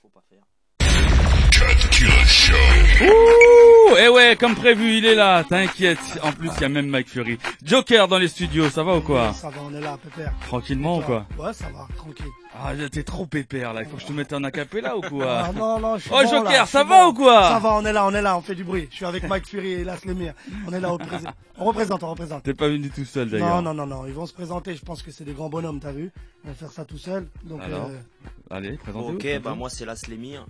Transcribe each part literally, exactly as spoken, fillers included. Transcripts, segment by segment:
faut pas faire. Ouh, et ouais, comme prévu, il est là, t'inquiète. En plus, il y a même Mike Fury. Joker dans les studios, ça va ou quoi? Ça va, on est là, pépère. Tranquillement ou quoi? Ouais, ça va, tranquille. Ah, t'es trop pépère là, il faut que je te mette en acapella ou quoi? Ah, non, non, je suis Oh bon, Joker, là, ça je va bon. ou quoi? Ça va, on est là, on est là, on fait du bruit. Je suis avec Mike Fury et Las Lemire. On est là, au présent. On représente, on représente. T'es pas venu tout seul d'ailleurs. Non, non, non, non, ils vont se présenter, je pense que c'est des grands bonhommes, t'as vu? Ils vont faire ça tout seul. Donc, Alors, euh... allez, présentez-vous. Ok, bah moi c'est Las Lemire,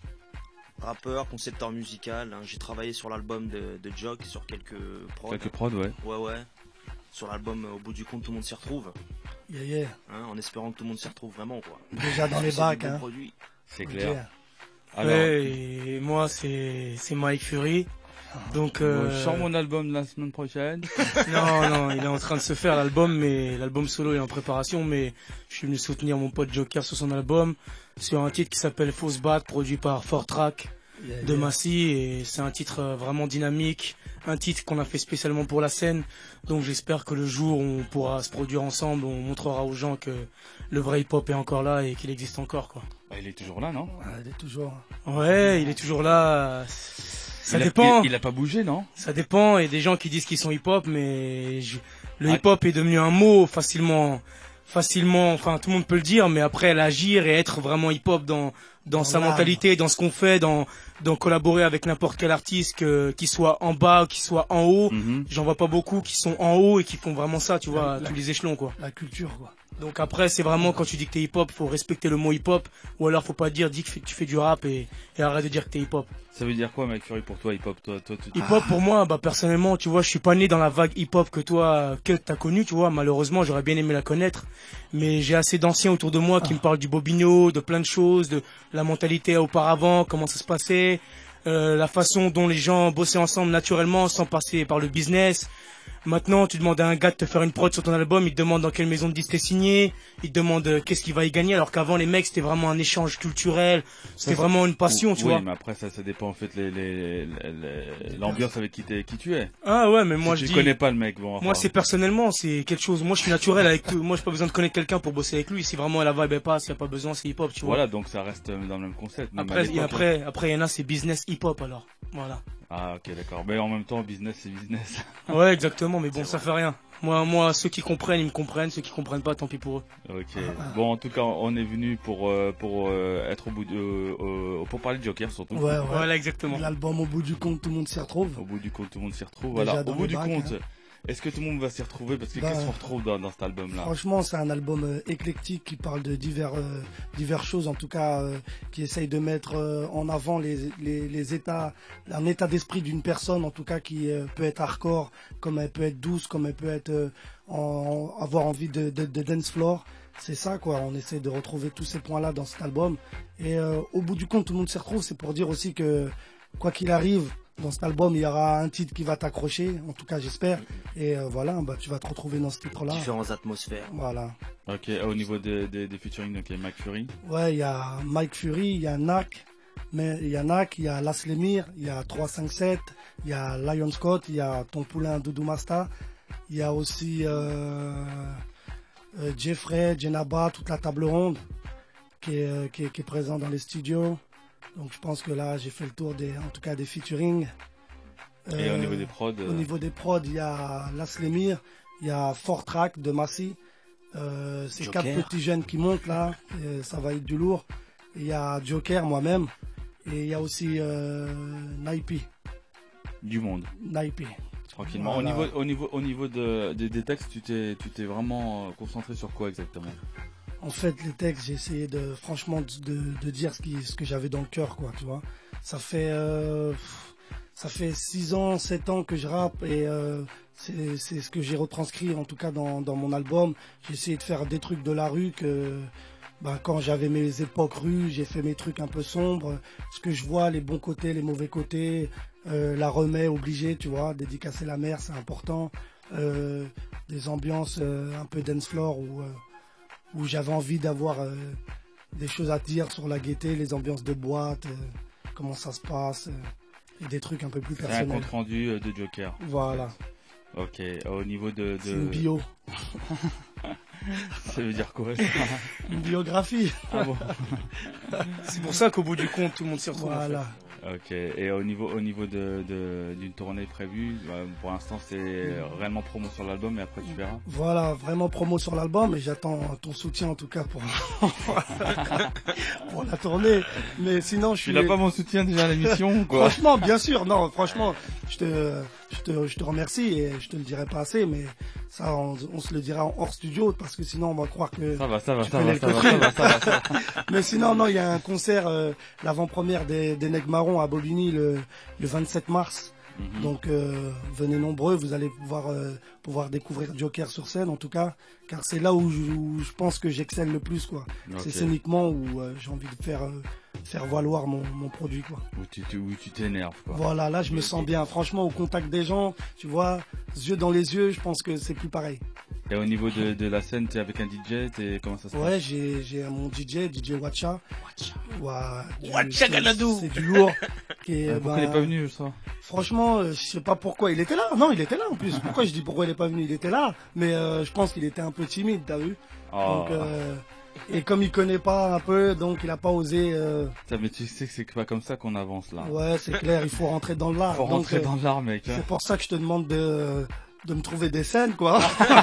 rappeur, concepteur musical. Hein. J'ai travaillé sur l'album de, de Jock, sur quelques prods. Quelques prods, ouais. Ouais, ouais. Sur l'album, au bout du compte, tout le monde s'y retrouve. Yeah, yeah. Hein, en espérant que tout le monde s'y retrouve vraiment, quoi. Déjà dans les bacs, hein. C'est clair. Okay. Alors, ouais, et moi c'est c'est Mike Fury. Donc euh... je sors mon album la semaine prochaine. Non, non, il est en train de se faire l'album, mais l'album solo est en préparation. Mais je suis venu soutenir mon pote Joker sur son album, sur un titre qui s'appelle Fausse Batte, produit par Four Track Yeah, de yeah. Massy, et c'est un titre vraiment dynamique, un titre qu'on a fait spécialement pour la scène. Donc j'espère que le jour où on pourra se produire ensemble, on montrera aux gens que le vrai hip-hop est encore là et qu'il existe encore, quoi. Bah, il est toujours là, non? Ouais, il est toujours. Ouais, il est toujours là. Ça il dépend. A, il, il a pas bougé, non? Ça dépend. Il y a des gens qui disent qu'ils sont hip-hop, mais je... le ah. hip-hop est devenu un mot facilement, facilement. Enfin, tout le monde peut le dire, mais après l'agir et être vraiment hip-hop dans dans, dans sa mentalité, dans ce qu'on fait, dans dans collaborer avec n'importe quel artiste, que qu'il soit en bas ou qu'il soit en haut. Mm-hmm. J'en vois pas beaucoup qui sont en haut et qui font vraiment ça, tu vois, la, à tous les échelons, quoi. La culture, quoi. Donc après, c'est vraiment quand tu dis que t'es hip-hop, faut respecter le mot hip-hop, ou alors faut pas dire, dis que tu fais du rap et, et arrête de dire que t'es hip-hop. Ça veut dire quoi, Mike Fury, pour toi, hip-hop? Toi, toi, tu... Hip-hop pour moi, bah personnellement, tu vois, je suis pas né dans la vague hip-hop que toi, que t'as connu, tu vois. Malheureusement, j'aurais bien aimé la connaître, mais j'ai assez d'anciens autour de moi qui ah. me parlent du bobino, de plein de choses, de la mentalité auparavant, comment ça se passait, euh, la façon dont les gens bossaient ensemble naturellement, sans passer par le business. Maintenant, tu demandes à un gars de te faire une prod sur ton album, il te demande dans quelle maison de disque t'es signé, il te demande euh, qu'est-ce qu'il va y gagner, alors qu'avant les mecs c'était vraiment un échange culturel, c'était vraiment une passion, oui, tu vois. Oui, mais après ça, ça dépend en fait les, les, les, l'ambiance avec qui, t'es, qui tu es. Ah ouais, mais moi si je tu dis. Tu connais pas le mec, bon. Enfin... Moi c'est personnellement, c'est quelque chose. Moi je suis naturel avec tout. Moi j'ai pas besoin de connaître quelqu'un pour bosser avec lui. Si vraiment la vibe est pas, s'il y a pas besoin, c'est hip hop, tu vois. Voilà, donc ça reste dans le même concept. Même après, et après, après il y en a c'est business hip hop alors. Voilà. Ah ok d'accord, mais en même temps business c'est business. Ouais exactement, mais bon ça fait rien. Moi, moi, ceux qui comprennent, ils me comprennent. Ceux qui comprennent pas, tant pis pour eux. Ok. Bon, en tout cas, on est venu pour euh, pour euh, être au bout de euh, euh, pour parler de Joker surtout. Ouais, ouais. Voilà, exactement. L'album au bout du compte, tout le monde s'y retrouve. Au bout du compte, tout le monde s'y retrouve. Voilà. Au bout du bacs, compte, hein. Est-ce que tout le monde va s'y retrouver? Parce que bah, qu'est-ce qu'on retrouve dans, dans cet album-là? Franchement, c'est un album euh, éclectique qui parle de divers, euh, divers choses, en tout cas, euh, qui essaye de mettre euh, en avant les, les, les états, un état d'esprit d'une personne, en tout cas, qui euh, peut être hardcore, comme elle peut être douce, comme elle peut être euh, en, en, avoir envie de, de, de dance floor. C'est ça, quoi. On essaie de retrouver tous ces points-là dans cet album. Et euh, au bout du compte, tout le monde s'y retrouve. C'est pour dire aussi que, quoi qu'il arrive, dans cet album, il y aura un titre qui va t'accrocher, en tout cas j'espère. Et euh, voilà, bah, tu vas te retrouver dans ce titre-là. Différentes atmosphères. Voilà. Ok, au niveau des de, de featuring, ok, Mike Fury. Ouais, il y a Mike Fury, il y a Nak, mais il y a Nak, il y a Las Lemire, il y a trois cent cinquante-sept, il y a Lion Scott, il y a ton poulain Doudou Masta, il y a aussi euh, euh, Jeffrey, Jenaba, toute la table ronde qui est, euh, qui est, qui est présent dans les studios. Donc je pense que là j'ai fait le tour des, en tout cas des featuring. Euh, Et au niveau des prods euh... Au niveau des prods, il y a Las Lemire, il y a Four Track de Massy. Euh, c'est quatre petits jeunes qui montent là, et ça va être du lourd. Il y a Joker, moi-même, et il y a aussi euh, Naipi. Du monde. Naipi. Tranquillement. Voilà. Au niveau, au niveau, au niveau de, de, des textes, tu t'es, tu t'es vraiment concentré sur quoi exactement? En fait, les textes, j'ai essayé de, franchement, de, de dire ce, qui, ce que j'avais dans le cœur, quoi, tu vois. Ça fait, euh, ça fait six ans, sept ans que je rappe et euh, c'est, c'est ce que j'ai retranscrit, en tout cas, dans, dans mon album. J'ai essayé de faire des trucs de la rue que, ben, quand j'avais mes époques rues, j'ai fait mes trucs un peu sombres. Ce que je vois, les bons côtés, les mauvais côtés, euh, la remets obligée, tu vois, dédicacer la mer, c'est important. Euh, des ambiances euh, un peu dance floor où... Euh, où j'avais envie d'avoir euh, des choses à dire sur la gaieté, les ambiances de boîte, euh, comment ça se passe, euh, et des trucs un peu plus personnels. C'est un compte rendu euh, de Joker. Voilà. Ok, au niveau de... de... C'est une bio. Ça veut dire quoi, ça? Une biographie. Ah bon? C'est pour ça qu'au bout du compte, tout le monde s'y retrouve. Voilà. En fait. Ok, et au niveau au niveau de de- d'une tournée prévue, bah, pour l'instant c'est réellement promo sur l'album et après tu verras. Voilà, vraiment promo sur l'album et j'attends ton soutien en tout cas pour, pour la tournée. Mais sinon, je suis. Tu n'as pas mon soutien déjà à l'émission ou quoi? Franchement, bien sûr, non, franchement, je te, je te, je te remercie et je te le dirai pas assez, mais ça, on, on se le dira en hors studio parce que sinon on va croire que. Ça va, ça va, tu ça connais va, ça le va, coquin. ça va, ça va, ça va. Mais sinon, non, il y a un concert, euh, l'avant-première des, des Nègres Marrons à Bobigny le, le vingt-sept mars. Mhm. Donc euh, venez nombreux, vous allez pouvoir euh, pouvoir découvrir Joker sur scène en tout cas, car c'est là où je, où je pense que j'excelle le plus quoi. Ok. C'est scéniquement où euh, j'ai envie de faire euh, faire valoir mon, mon produit quoi. Où tu tu- où tu t'énerves quoi. Voilà, là je me sens bien. Franchement, au contact des gens, tu vois, yeux dans les yeux, je pense que c'est plus pareil. Et au niveau de, de la scène, t'es avec un D J, t'es comment ça se passe? Ouais, j'ai j'ai mon D J, D J Watcha. Ouais, du- Watcha c'est- Ganadou. C'est du lourd. Qui est, Euh, Pourquoi bah, il est pas venu ça? Franchement, euh, je sais pas pourquoi. Il était là. Non, il était là en plus. Pourquoi je dis pourquoi il est pas venu? Il était là. Mais euh, je pense qu'il était un peu timide, t'as vu? Oh. Donc, euh, et comme il connaît pas un peu, donc il a pas osé. Euh, Putain, mais tu sais que c'est pas comme ça qu'on avance là. ouais, c'est clair. Il faut rentrer dans l'art. Faut Donc, rentrer euh, dans l'art, mec. hein. c'est pour ça que je te demande de de me trouver des scènes, quoi.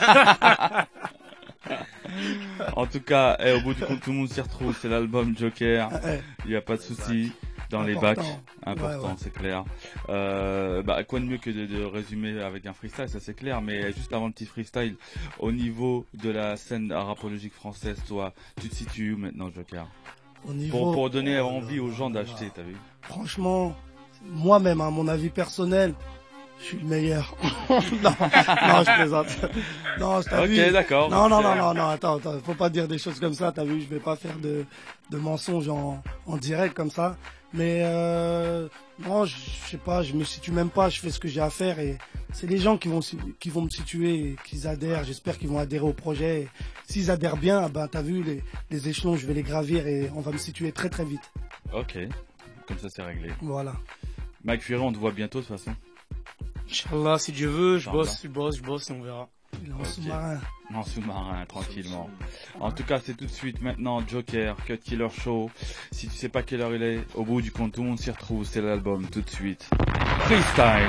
En tout cas, eh, au bout du compte, tout le monde s'y retrouve. C'est l'album Joker. Ouais. Il y a pas de souci. Dans les Important. bacs, important, Ouais, ouais. c'est clair. Euh, bah, quoi de mieux que de, de résumer avec un freestyle, ça c'est clair. Mais juste avant le petit freestyle, au niveau de la scène rapologique française, toi, tu te situes où maintenant, Joker? Au niveau. Pour, pour donner Oh, envie aux gens là, d'acheter, t'as vu? Franchement, moi-même, à mon avis personnel, je suis le meilleur. non, non, je plaisante. Non, t'as Ok, vu. d'accord. Non, non, non, non, non, attends, attends, faut pas dire des choses comme ça, t'as vu, je vais pas faire de, de mensonges en, en direct comme ça. Mais, euh, non, je je sais pas, je me situe même pas, je fais ce que j'ai à faire et c'est les gens qui vont, si- qui vont me situer et qu'ils adhèrent, j'espère qu'ils vont adhérer au projet. Et s'ils adhèrent bien, ben, t'as vu, les, les échelons, je vais les gravir et on va me situer très très vite. Ok, comme ça c'est réglé. Voilà. Mike Fury, on te voit bientôt de toute façon. Inch'Allah, si Dieu veut, je Inch'Allah. bosse, je bosse, je bosse et on verra. Il est en Ok. sous-marin. En sous-marin, tranquillement. En tout cas, c'est tout de suite maintenant Joker, Cut Killer Show. Si tu sais pas quelle heure il est, au bout du compte, tout le monde s'y retrouve. C'est l'album tout de suite. Freestyle.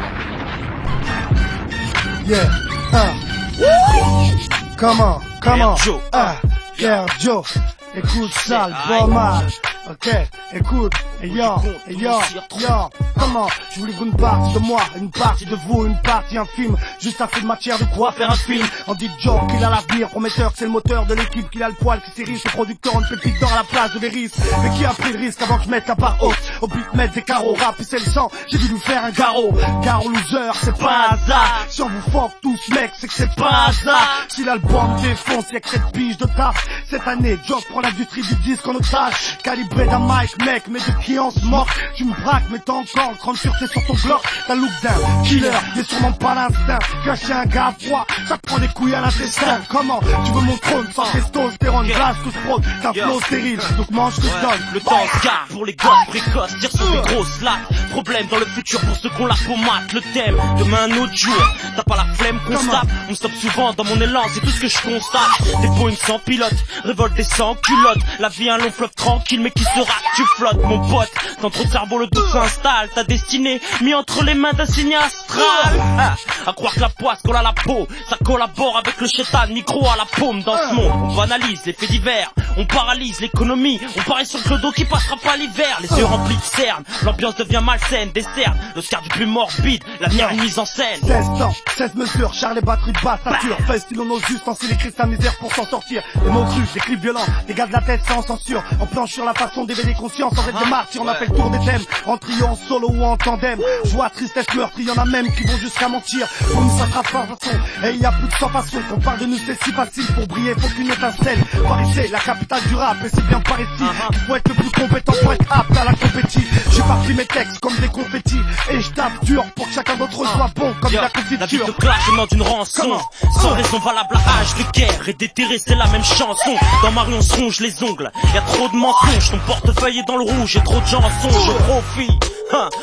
Yeah, ah. Comment, comment, Joe. ah, yeah, Joe. Écoute ça, le fromage. Ok, écoute, et yo, et yo, yo, comment, je vous livre une partie de moi, une partie de vous, une partie infime, juste assez de matière de quoi faire un film. On dit Joe qu'il a l'avenir, prometteur, que c'est le moteur de l'équipe, qu'il a le poil, qui s'érige, le producteur, on ne fait plus d'or à la place de Véris. Mais qui a pris le risque avant que je mette la barre haute, au but de mettre des carreaux, rap et c'est le sang, j'ai dû nous faire un garrot. Garrot loser, c'est pas hasard, si on vous fuck tous mec, c'est que c'est pas hasard. Si l'album défonce, y'a que cette pige de taf, cette année, Joe prend l'industrie du disque en otage, calibré d'un mic, mec, mais de qui on se moque? Tu me braques, mais t'as encore grande sûreté sur ton bloc. T'as look d'un killer, mais sûrement pas l'instinct. Cacher un gars froid, ça te prend des couilles à l'intestin. Comment tu veux mon trône sans testostérone? Grâce que je prône, t'as flow stérile, donc mange que je donne. Le temps se gare pour les gosses précoces, tire sur des grosses lattes. Problème dans le futur pour ceux qu'on la pommade. Le thème, demain un autre jour. T'as pas la flemme qu'on se tape, on stoppe souvent dans mon élan, c'est tout ce que je constate. Des Boeing sans pilote, révolte des sans culottes. La vie un long fleuve tranquille mais qui se rate, tu flottes mon pote. Dans trop de cerveau le doute s'installe, ta destinée mis entre les mains d'un signe astral. Ah, à croire que la poisse colle à la peau, ça collabore avec le chétan, micro à la paume dans ce monde. On banalise les faits divers, on paralyse l'économie, on parie sur le clodo qui passera pas l'hiver. Les yeux remplis de cernes, l'ambiance devient malsaine, des cernes, l'Oscar du plus morbide, l'avenir une mise en scène. seize ans, seize mesures, char les batteries de basse stature. Fest, on ose juste enseigner Christ à misère pour s'en sortir. Des mots crus, des clips violents, des gars de la tête sans censure. On planche sur la façon d'éveiller conscience sans être des martyrs. On a fait le tour des thèmes, en trio, en solo ou en tandem. Joie, tristesse, meurtre, y'en a même qui vont jusqu'à mentir. Pour nous ça sera pas façon, et il y a plus de cent façons. Qu'on parle de nous c'est si facile, pour briller faut qu'une étincelle. Paris c'est la capitale du rap, et c'est bien par ici. Il faut être le plus compétent pour être apte à la compétition. J'ai parti mes textes comme des confettis, et je tape dur pour que chacun d'entre eux soit bon comme Yo, la la vie confiture. de clash demande une rançon. Comment Sans raison valable à âge de guerre et déterré c'est la même chanson. Dans Marie on se ronge les ongles, y a trop de mensonges. Ton portefeuille est dans le rouge et trop de gens en songent. Je profite hein, pendant que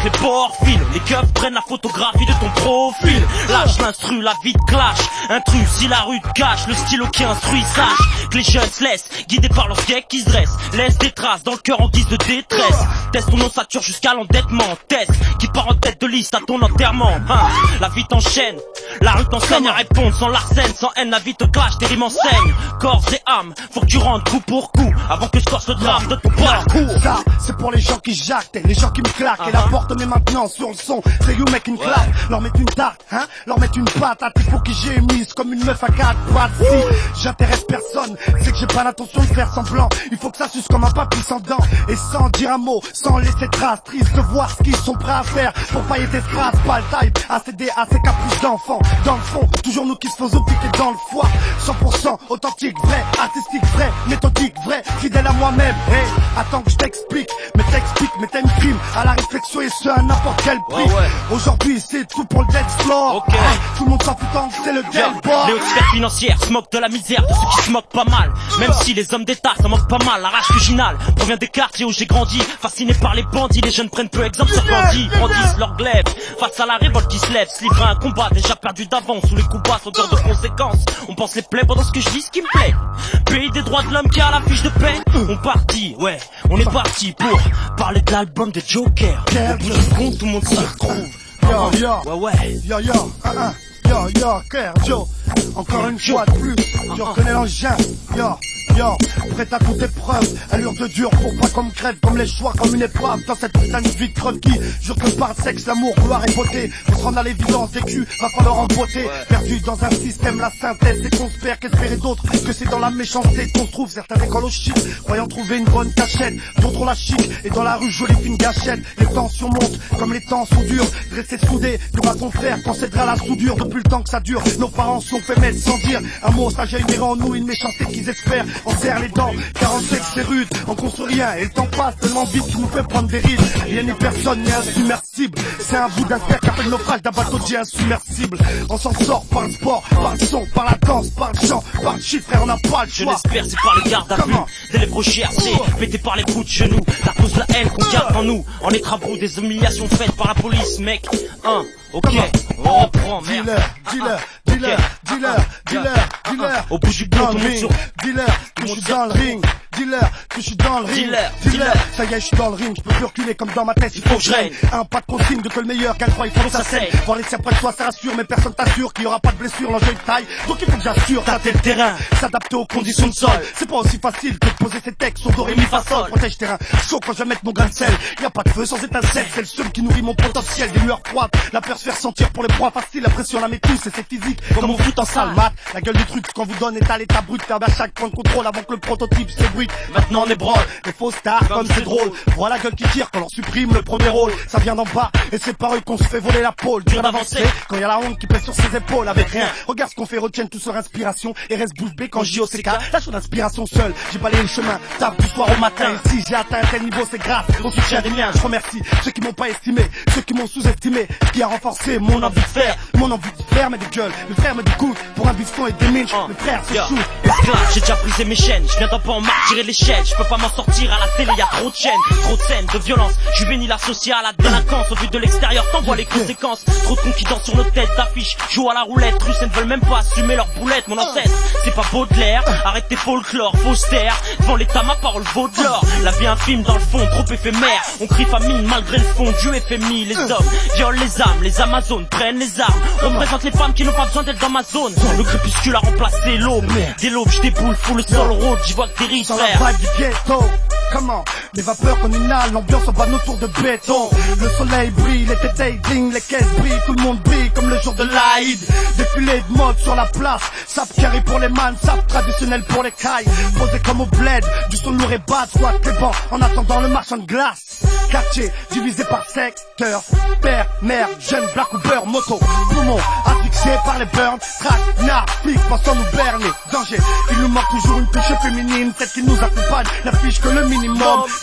les porphiles. Les keufs prennent la photographie de ton profil. Lâche l'instru, la vie te clash. Intrus, si la rue te cache, le stylo qui instruit sache que les jeunes se laissent guidés par leurs gags qui se dressent. Laisse des traces dans le cœur en guise de détresse. Teste ton ossature jusqu'à l'endettement. Test qui part en tête de liste à ton enterrement, hein. La vie t'enchaîne, la rue t'enseigne à répondre sans l'arsène, sans haine, la vie te clash, tes rimes enseignent. Corps et âme, faut que tu rentres coup pour coup avant que je corse le drame de ton parcours. Ça, c'est pour les gens qui jactent, les gens qui me claquent. Uh-huh. Et la porte met maintenant sur le son, c'est you make une claque. Ouais. Leur mettre une tarte, hein, leur mettre une patate. Il faut que j'ai mise comme une meuf à quatre pattes. Si j'intéresse personne, c'est que j'ai pas l'intention de faire semblant. Il faut que ça suce comme un papy sans dents. Et sans dire un mot, sans laisser trace. Triste de voir ce qu'ils sont prêts à faire pour pailler tes strass. Pas le type à céder à ces caprices d'enfants. Dans le fond, toujours nous qui se faisons piquer dans le foie. Cent pour cent authentique, vrai, artistique, vrai, méthodique, vrai, fidèle à moi-même. Hey, attends que je t'explique, mais t'explique, mais t'as une prime à la réflexion et ce à n'importe quel prix. Ouais, ouais. Aujourd'hui c'est tout pour le dead floor. Okay. Hey, tout le monde s'en fout tant que c'est le dead boy. Les hautes sphères financières se moquent de la misère de ceux qui se moquent pas mal. Même si les hommes d'État s'en moquent pas mal. La rage originale provient des quartiers où j'ai grandi. Fasciné par les bandits, les jeunes prennent peu exemple sur bandits. Brandissent leur glaive face à la révolte qui se lève. Se livrer à un combat déjà perdu d'avance. Sous les coups bas, odeur de conséquences. On pense les plaies pendant ce que je dis, ce qui me plaît. Pays des droits de l'homme qui a la fiche de paix. On partit, ouais, on est parti pour parler de l'album de Joker. Au bout d'un compte, tout le monde s'y retrouve. Yo, yo, ouais, ouais. Yo, yo, uh -uh. Yo, yo, Claire, Joe. Encore une fois de plus, tu reconnais l'engin. Yo. Yo, prête à toute épreuve, allure de dur pour pas qu'on me crève, comme les choix, comme une épave, dans cette putain de vie de creux qui, jure que par sexe, l'amour, gloire et beauté, pour se rendre à l'évidence des culs, va falloir en beauté, ouais. Perdu dans un système, la synthèse, c'est qu'on se perd, qu'espérer d'autres, que c'est dans la méchanceté qu'on se trouve, certains écoles au shit, croyant trouver une bonne cachette, d'autres ont la chic, et dans la rue, jolie fine gâchette, les tensions montent, comme les temps sont durs, dressés soudés, que va-t-on faire quand c'est à la soudure, depuis le temps que ça dure, nos parents sont fait mettre sans dire, un mot, ça génère en nous une méchanceté qu'ils espèrent, on serre les dents, car on sait que c'est rude, on construit rien, et le temps passe tellement vite qu'il nous fait prendre des rides. Rien ni personne n'est insubmersible, c'est un bout d'iceberg qui appelle le naufrage d'un bateau dit insubmersible. On s'en sort par le sport, par le son, par la danse, par le chant, par le chiffre, frère, on n'a pas le choix. Je l'espère, c'est par le garde à vue, des lèvres gercées, pété par les coups de genoux, la cause de la haine qu'on garde en nous, en est à bout des humiliations faites par la police, mec. Hein, ok, on reprend, merde. Dealer, dealer, dealer, dealer, dealer, dealer. Au bout du compte, tout le monde sur... Dealer, que je suis dans le ring. Dealer, que je suis dans le ring. Dealer, dealer. Ça y est, je suis dans le ring. Je peux plus reculer comme dans ma tête. Il faut que je règne. Un pas de consigne de que le meilleur qu'un croix, il faut que ça saigne. Voir les tiens près de soi, ça rassure. Mais personne t'assure qu'il y aura pas de blessure. L'enjeu est taille. Donc il faut que j'assure. Tâter le terrain. S'adapter aux conditions de sol. C'est pas aussi facile que de poser ses textes sur do, ré, mi, fa, sol. Protège terrain. Chaud quand je vais mettre mon grain de sel. Y a pas de feu sans étincelle. C'est le seul qui nourrit mon potentiel. Des lueurs froides. La peur se faire sentir pour les proies faciles. La pression la met tous et c'est physique. Comme on fout en salle. Mat. La gueule du truc qu'on vous donne est à l'état brut. Faire à chaque point de contrôle avant que le prototype s'ébruite. Maintenant on est branle. Les faux stars comme c'est drôle. Voilà la gueule qui tire quand on supprime le premier rôle. Ça vient d'en bas et c'est par eux qu'on se fait voler la pôle. Dur d'avancer quand y a la honte qui pèse sur ses épaules avec rien. Regarde ce qu'on fait, retiennent tout sur inspiration et reste bouche bée quand J O C K. Lâche son inspiration seule. J'ai balayé le chemin, tape du soir au matin. Et si j'ai atteint un tel niveau, c'est grâce au soutien des miens. Je remercie ceux qui m'ont pas estimé, ceux qui m'ont sous-estimé, qui a renforcé mon envie de faire, mon envie de faire, mais des gueules. Le frère me dégoûte pour un biston et des minches. Le frère se shoot. Esclave, j'ai déjà brisé mes chaînes. Je viens d'en pas en marre, tirer l'échelle. Je peux pas m'en sortir à la télé, y a trop de chaînes, trop de scènes, de violence. Je bénis l'associé à la délinquance. Au vu de l'extérieur, t'en vois les conséquences. Trop de confidence sur nos têtes d'affiches. Joue à la roulette, russes ne veulent même pas assumer leur boulette. Mon ancêtre, c'est pas Baudelaire. Arrête tes folklore, fausse terre. Devant l'état, ma parole vaut de l'or. La vie infime dans le fond, trop éphémère. On crie famine malgré le fond. Dieu est fait mis, les hommes violent les âmes. Les Amazones prennent les armes. Représente les femmes qui n'ont pas besoin d'être dans ma zone. Le crépuscule a remplacé l'aube. Dès l'aube, je déboule, fous le sol road. J'y vois que des riches, frère. La vague du ghetto. Comment? Les vapeurs qu'on inhale, l'ambiance en banne autour de béton. Le soleil brille, les tétés ding, les caisses brillent, tout le monde brille comme le jour de l'Aïd. Défilé de mode sur la place, sap carré pour les man, sap traditionnel pour les cailles. Posé comme au bled, du son lourd et bas, soit les bancs en attendant le marchand de glace. Quartier divisé par secteur, père, mère, jeune, black ou beurre, moto, poumon, asphyxié par les burns, track, nar, flic, pensant nous berner, danger. Il nous manque toujours une touche féminine, celle qui nous accompagne, n'affiche que le minimum.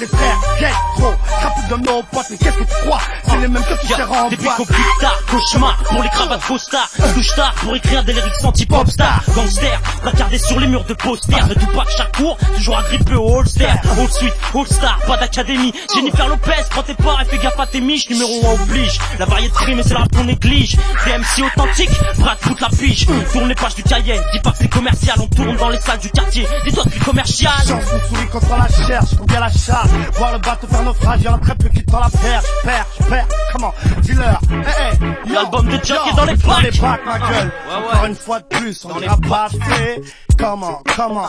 ses frères, get trop. Crapule de nos potes, mais qu'est-ce que tu crois? C'est les mêmes que tu seras en Depuis boîte. qu'on plus tard, cauchemar pour les cravates faux stars. Touche tard pour écrire des lyrics anti-pop star. Gangster, placardé sur les murs de posters. De tout pas chaque cours, toujours agrippé au holster. All suite, all star, pas d'académie. Jennifer Lopez, prends tes parts et fais gaffe à tes miches. Numéro un oblige, la variété mais c'est la rap qu'on néglige. Des M C authentiques, Brad toute la pige. Tourne les pages du cahier, dis pas que c'est commercial. On tourne dans les salles du quartier, dis-toi que c'est commercial. Chance mon souris quand on la cherche, combien la charge. Voir le bateau faire naufrage, y'en a très peu qui prend la perche. Perche, perche, comment, dis-leur. Eh eh, L'album de Jack est dans les Dans les packs. bacs ma gueule, Ouais, ouais. encore une fois de plus, on dira pas assez. Comment, comment,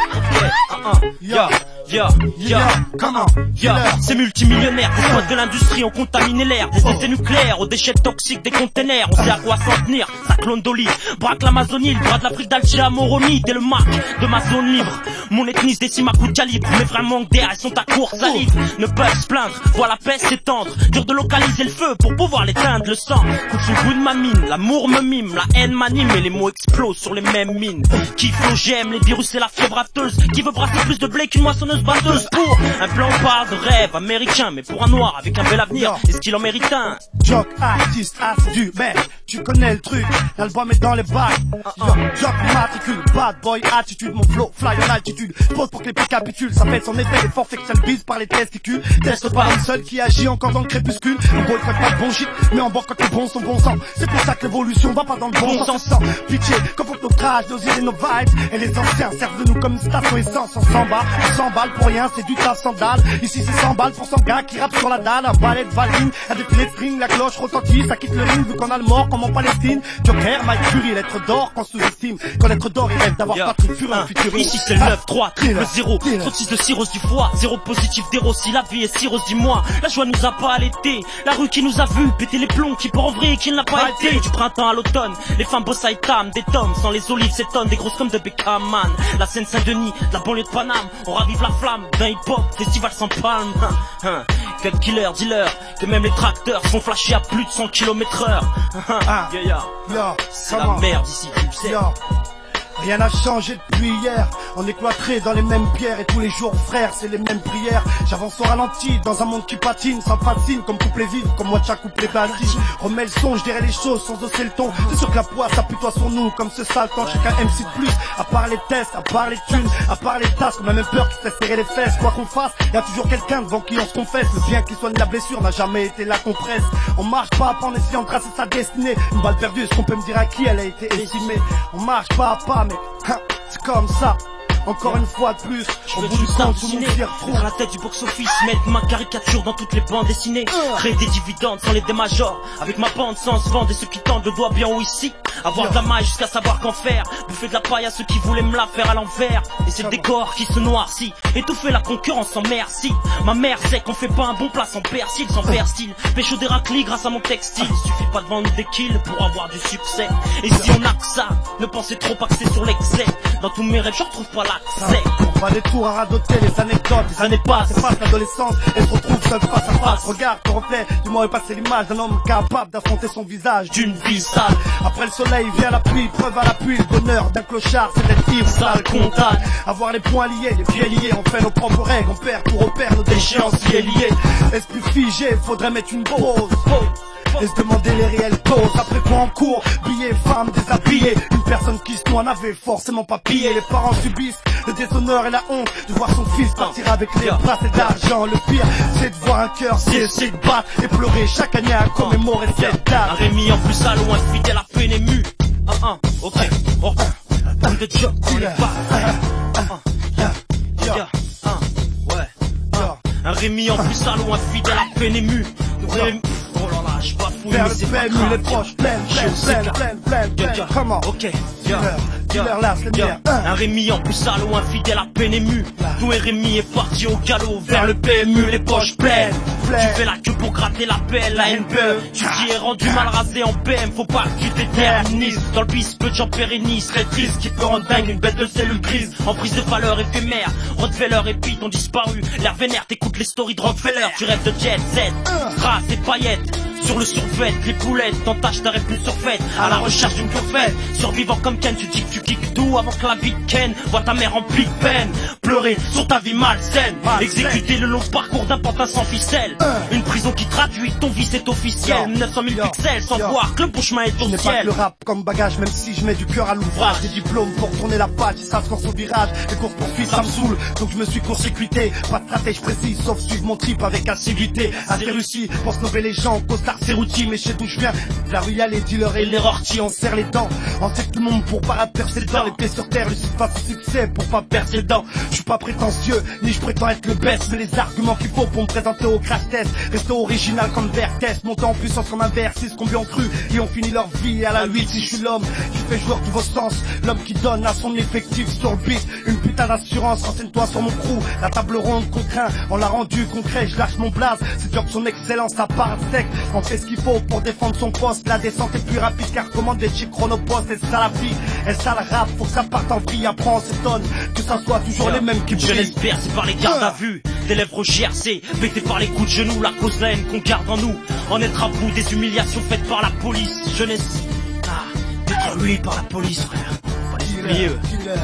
Yo, yo, yo, comment, yo, ces multimillionnaires, des squats de l'industrie ont contaminé l'air, des essais nucléaires aux déchets toxiques des containers, on sait à quoi s'en tenir, ça clone d'olive, braque l'Amazonie, le bras de l'Afrique d'Alger à Moroni, t'es le marque de ma zone libre, mon ethnie se décime à coups de calibre, mes frères manquent d'air, ils sont à court salive, ne peuvent se plaindre, voient la paix s'étendre, dur de localiser le feu pour pouvoir l'éteindre, le sang, coule sous le goût de ma mine, l'amour me mime, la haine m'anime et les mots explosent sur les mêmes mines, kiffe j'aime les virus et la fièvre hâteuse, qui veut brasser plus de blé qu'une moissonneuse batteuse pour un plan parle de rêve américain, mais pour un noir avec un bel avenir, est-ce qu'il en mérite un? Jock, artiste, assidu, mec, tu connais le truc, l'album est dans les bacs. Yo, Jock, matricule, bad boy, attitude, mon flow, fly en altitude, pose pour que les pieds capitulent, ça fait son effet, les forfaits que ça le bise par les testicules, teste pas l'homme seul qui agit encore dans le crépuscule, un boy fait pas de bon shit, mais en bord quand les bons sont bon sang, c'est pour ça que l'évolution va pas dans le bon sens, sans pitié, comme pour notre âge, nos idées, nos vibes, et les anciens servent de nous comme une station essence, on s'en bat, on s'en balle pour rien, c'est du taf sandal, ici c'est cent balles pour cent gars qui rappe sur la dalle, un balai de valine, un défilé de string, la cloche retentit, ça quitte le ring, vu qu'on a le mort comme en Palestine, Joker, Mike Fury, l'être d'or qu'on sous-estime, quand l'être d'or il rêve d'avoir Patrick Fury, un futur. Ici c'est le neuf trois, triple zéro, trente-six de cirrhose du foie, zéro positif d'héros, si la vie est cirrhose, dis-moi, la joie nous a pas allaité, la rue qui nous a vu, péter les plombs, qui pour en vrai, qui n'a pas été, du printemps à l'automne, les femmes bossent à étam, des tomes, sans les olives s'étonnent, des grosses comme de Beckham, man, la scène Saint-Denis, de la banlieue de Paname, on ravive la flamme d'un hip-hop, festival sans palme, hein, quel killer, dealer, que même les tracteurs sont flashés à plus de cent kilomètres heure, Ah, yeah, yeah. yo, C'est la comment, merde ici, tu le sais. yo. Rien n'a changé depuis hier, on est cloîtrés dans les mêmes pierres et tous les jours frères c'est les mêmes prières. J'avance au ralenti dans un monde qui patine, ça me fascine comme couplet vide, comme moi chaque couplet platine. Remets le son, je dirais les choses sans hausser le ton. C'est sûr que la poisse appuie-toi sur nous comme ce sale temps. Chacun M C de plus, à part les tests, à part les thunes, à part les tasses, on a même peur qu'ils se serrer les fesses. Quoi qu'on fasse, y a toujours quelqu'un devant qui on se confesse. Le bien qui soigne la blessure n'a jamais été la compresse. On marche pas à pas en essayant de tracer sa destinée. Une balle perdue, est-ce qu'on peut me dire à qui elle a été estimée? On marche pas à pas mais hein, c'est comme ça. Encore une fois de plus, Je au veux bout du juste compte, un tout le ciné, monde s'y retrouve. à la tête du box-office, mettre ma caricature dans toutes les bandes dessinées, créer des dividendes sans les démajors, avec ma bande sans se vendre et ceux qui tendent le doigt bien haut ici, avoir de la maille jusqu'à savoir qu'en faire, bouffer de la paille à ceux qui voulaient me la faire à l'envers, et c'est le décor qui se noircit, étouffer la concurrence sans merci, ma mère sait qu'on fait pas un bon plat sans persil, sans persil, pécho des raclis grâce à mon textile, il suffit pas de vendre des kills pour avoir du succès, et si on a que ça, ne pensez trop axer sur l'excès, dans tous mes rêves je retrouve pas l'accès. On va des tours à radoter les anecdotes, les années passent, c'est passe l'adolescence et se retrouve seul face à face. Regarde ton reflet, du moins est passé l'image d'un homme capable d'affronter son visage d'une vie sale. Après le soleil vient la pluie, preuve à l'appui, le bonheur d'un clochard c'est d'être ivre, sale contact. Avoir les poings liés, les pieds liés, on fait nos propres règles, on perd pour repère nos déchéances liées liées. Esprit figé, faudrait mettre une pause. Et se demander les réelles causes. Après quoi en cours, billets, femmes déshabillées. Une personne qui se noie n'avait forcément pas pillé. Les parents subissent le déshonneur et la honte de voir son fils partir avec les bracelets d'argent. Le pire, c'est de voir un cœur cesser de battre et pleurer chaque année à commémorer cette date. Un Rémi en plus à loin, fidèle à peine ému. Ah ah, ok, oh, bande de job, on est pas. Ah ah, yeah, ah, ouais. Un Rémi en plus à loin, fidèle à peine ému. Rémi, oh là là, j'suis pas fou, Vers mais le c'est pas P M U, grave. les poches pleines, pleines, pleines, pleines, pleines, pleines. Comment? Ok, yeah, Dealer, là, c'est yeah. bien. Un Rémi en plus à loin, fidèle à peine ému. Tout est Rémi est parti au galop vers le P M U, les poches pleines. Tu fais la queue pour gratter la pelle, la N B E. Tu t'y es rendu mal rasé en P M, faut pas que tu t'éternises. Dans le bis, peu de gens pérennisent, serait triste qui peut rendre dingue une bête de cellule grise. En prise de valeur éphémère, Rottweiler et Pete ont disparu. L'air vénère, t'écoutes les stories de Rockefeller. Tu rêves de jet set, strass et paillettes. sur le survêt, les poulettes t'entachent ta réponse surfaite. À la recherche d'une cure faite, survivant comme Ken, tu dis que tu kicks d'où avant que la vie de Ken voit ta mère en de peine. Pleurer sur ta vie malsaine, exécuter le long parcours d'un pantin sans ficelle. Une prison qui traduit ton vice est officiel. neuf cent mille pixels sans voir que le bon chemin est au ciel. Je n'ai pas que le rap comme bagage, même si je mets du cœur à l'ouvrage. Des diplômes pour tourner la page, ils savent quand son virage. Les courses poursuites, ça me saoule, donc je me suis court-circuité. Pas de stratège précis, sauf suivre mon trip avec assiduité. Assez réussi, pense lever les gens, costard c'est routier. Mais chez d'où je viens, la rue y'a les dealers et les rortis. On serre les dents, on sait tout le monde pour pas percer le dents. Les pieds sur terre, réussite face au succès pour pas percer le dents. Je suis pas prétentieux, ni je prétends être le best. Mais les arguments qu'il faut pour me présenter au crash test, rester original comme Vertès, monter en puissance comme un vers six qu'on ont cru et ont fini leur vie à la huit. Si je suis l'homme qui fait joueur de vos sens, l'homme qui donne à son effectif sur le beat une putain d'assurance. Renseigne-toi sur mon crew, la table ronde qu'on craint, on l'a rendu concret, je lâche mon blaze. C'est dur que son excellence, ça part sec. On fait ce qu'il faut pour défendre son poste. La descente est plus rapide car commande des chics chronopost. Et ça la vie, et ça le rap, faut que ça parte en vrille. Après on s'étonne que ça soit toujours les mêmes qui brillent. Je l'espère, c'est par les gardes à vue, des lèvres G R C, bêtés par les coups de genoux, la cause la haine qu'on garde en nous. En être à bout des humiliations faites par la police. Jeunesse, ah, détruit par la police, frère. Killer, killer,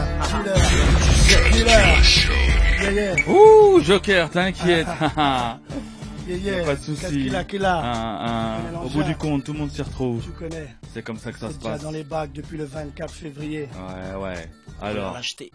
killer, killer. Ouh, Joker, t'inquiète. Yeah, yeah. Pas de soucis. Killer, killer. Un, un, au bout du compte, tout le monde s'y retrouve. Tu connais. C'est comme ça que ça se C'est déjà passe. dans les bacs depuis le vingt-quatre février. Ouais, ouais. Alors,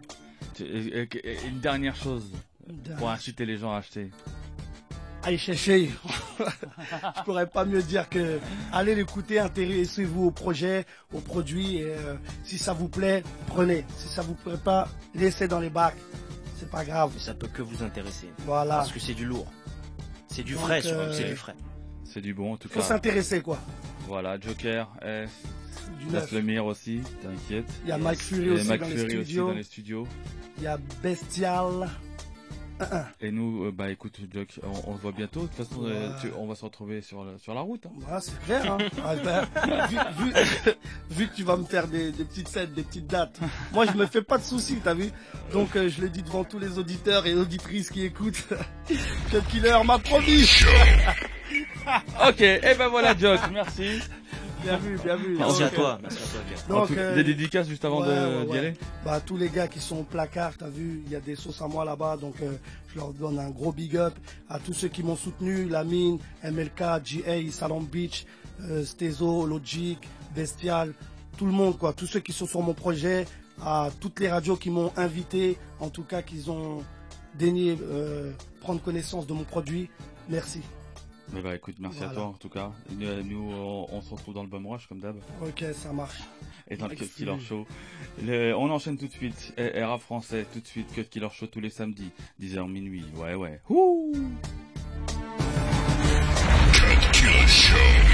une dernière chose pour inciter les gens à acheter. Allez chercher. Je pourrais pas mieux dire que allez l'écouter, intéressez-vous au projet, au produit et euh, si ça vous plaît, prenez. Si ça vous plaît pas, laissez dans les bacs. C'est pas grave. Ça peut que vous intéresser. Voilà. Parce que c'est du lourd. C'est du frais, Donc, euh, c'est du frais. C'est du bon en tout Faut cas. s'intéresser quoi. Voilà, Joker, S, Du neuf. Lemire aussi, t'inquiète. Il y a Mike Fury Et aussi Mike dans les Fury aussi studios. dans les studios. Il y a Bestial. Et nous, euh, bah écoute, Jock, on, on se voit bientôt. De toute façon, Ouais. euh, tu- on va se retrouver sur, le, sur la route. Hein. Voilà, c'est clair. Hein. Ah, ben, vu, vu, vu que tu vas me faire des, des petites scènes, des petites dates, moi je me fais pas de soucis, t'as vu. Donc euh, je le dis devant tous les auditeurs et auditrices qui écoutent. Cut Killer m'a promis. Ok, et ben voilà, Jock, merci. Bien vu, bien vu. Merci Donc, à toi. euh, Merci à toi, Gab. En Donc, tout- euh, des dédicaces juste avant ouais, de- ouais, d'y ouais. aller. Bah tous les gars qui sont au placard, t'as vu, il y a des sauces à moi là-bas, donc euh, je leur donne un gros big up à tous ceux qui m'ont soutenu, Lamine, M L K, G A, Salon Beach, euh, Stezo, Logic, Bestial, tout le monde quoi, tous ceux qui sont sur mon projet, à toutes les radios qui m'ont invité, en tout cas qu'ils ont daigné euh, prendre connaissance de mon produit, merci. Mais bah écoute, merci Voilà. à toi en tout cas. Nous, nous, on, on se retrouve dans le Bum Rush comme d'hab. Ok, ça marche. Et dans le Cut Avec Killer Fury. Show. Le- on enchaîne tout de suite. Et- et rap français, tout de suite. Cut Killer Show tous les samedis. dix heures minuit. Ouais, ouais. Ouh. Cut Killer Show.